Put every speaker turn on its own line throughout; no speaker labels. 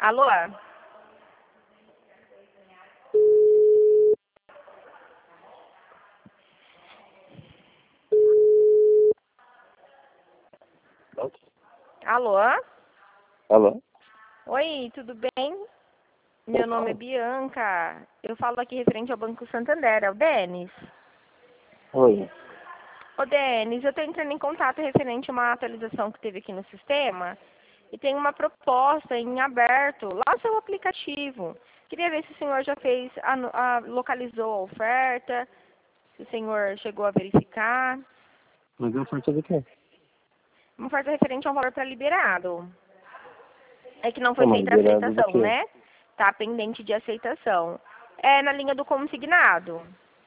Alô? Alô?
Alô?
Oi, tudo bem? Meu nome é Bianca. Eu falo aqui referente ao Banco Santander. É o Denis?
Oi.
Ô, Denis, eu estou entrando em contato referente a uma atualização que teve aqui no sistema e tem uma proposta em aberto lá no seu aplicativo. Queria ver se o senhor já fez, localizou a oferta, se o senhor chegou a verificar.
Mas a oferta do quê?
Uma oferta referente a um valor pré-liberado. É que não foi
Como
feita a
liberado do
aceitação,
quê?
né? Tá pendente de aceitação. É na linha do consignado.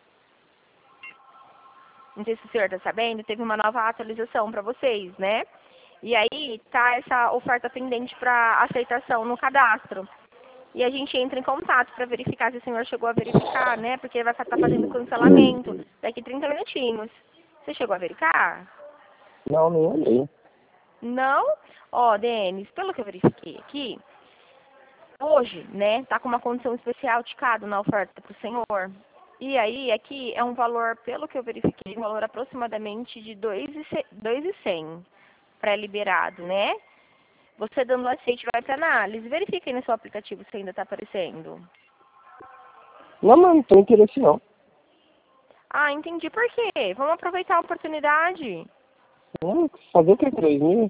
Não sei se o senhor está sabendo, teve uma nova atualização para vocês, né? E aí tá essa oferta pendente para aceitação no cadastro. E a gente entra em contato para verificar se o senhor chegou a verificar, né? Porque vai estar fazendo cancelamento daqui 30 minutinhos. Você chegou a verificar?
Não, nem olhei.
Não? Ó, Denis, pelo que eu verifiquei aqui, hoje, né, tá com uma condição especial ticado na oferta para o senhor. E aí, aqui é um valor, pelo que eu verifiquei, um valor aproximadamente de 2.100 pré-liberado, né? Você dando aceite vai para análise. Verifica aí no seu aplicativo se ainda está aparecendo.
Não, mas não tem interesse não.
Ah, entendi por quê. Vamos aproveitar a oportunidade.
Fazer o que com 2.000?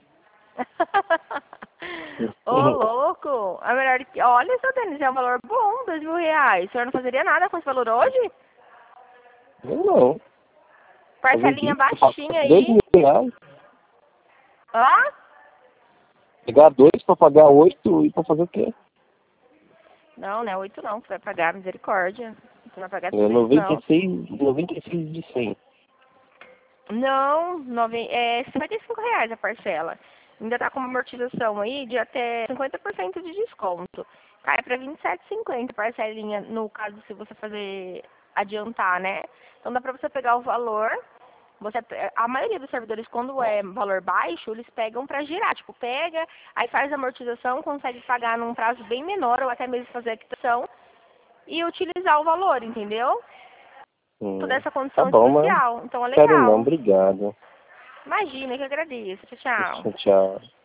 Ô, louco. A melhor que... Olha, seu Denis, é um valor bom, R$ 2.000. O senhor não fazeria nada com esse valor hoje?
Eu não.
Parcelinha baixinha
Dois
aí.
mil reais.
Hã?
Pegar 2 pra pagar 8 e pra fazer o quê?
Não, não é 8 não, que vai pagar, misericórdia. Você vai pagar
É
tudo isso, não.
96 de 100.
Não, é R$ 55 a parcela. Ainda tá com uma amortização aí de até 50% de desconto. Cai para 27,50 parcelinha, no caso se você fazer adiantar, né? Então dá para você pegar o valor. A maioria dos servidores, quando é valor baixo, eles pegam para girar. Tipo, pega, aí faz a amortização, consegue pagar num prazo bem menor, ou até mesmo fazer a quitação e utilizar o valor, entendeu? Toda essa
Tá
condição
bom, mas
especial. Então é
quero não,
legal.
obrigado.
Imagina, que agradeço. Tchau, tchau.
Tchau, tchau.